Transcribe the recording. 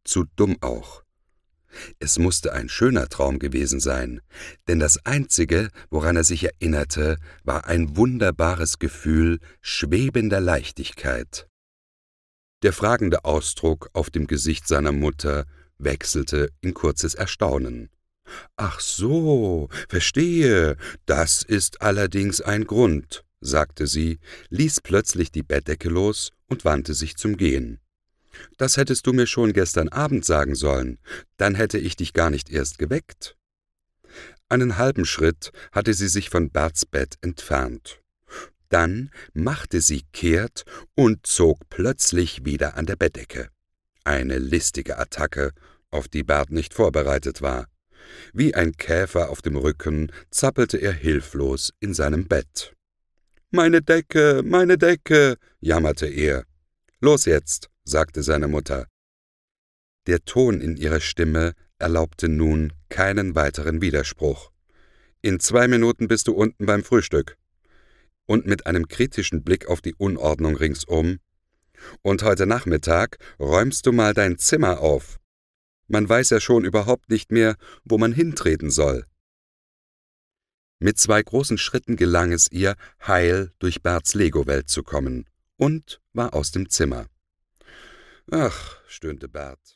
zu dumm auch. Es musste ein schöner Traum gewesen sein, denn das Einzige, woran er sich erinnerte, war ein wunderbares Gefühl schwebender Leichtigkeit. Der fragende Ausdruck auf dem Gesicht seiner Mutter wechselte in kurzes Erstaunen. »Ach so, verstehe, das ist allerdings ein Grund«, sagte sie, ließ plötzlich die Bettdecke los und wandte sich zum Gehen. »Das hättest du mir schon gestern Abend sagen sollen, dann hätte ich dich gar nicht erst geweckt.« Einen halben Schritt hatte sie sich von Berts Bett entfernt. Dann machte sie kehrt und zog plötzlich wieder an der Bettdecke. Eine listige Attacke, auf die Bert nicht vorbereitet war. Wie ein Käfer auf dem Rücken zappelte er hilflos in seinem Bett. Meine Decke«, jammerte er. »Los jetzt«, sagte seine Mutter. Der Ton in ihrer Stimme erlaubte nun keinen weiteren Widerspruch. »In 2 Minuten bist du unten beim Frühstück.« Und mit einem kritischen Blick auf die Unordnung ringsum: »Und heute Nachmittag räumst du mal dein Zimmer auf. Man weiß ja schon überhaupt nicht mehr, wo man hintreten soll.« Mit 2 großen Schritten gelang es ihr, heil durch Berts Lego-Welt zu kommen, und war aus dem Zimmer. »Ach«, stöhnte Bert.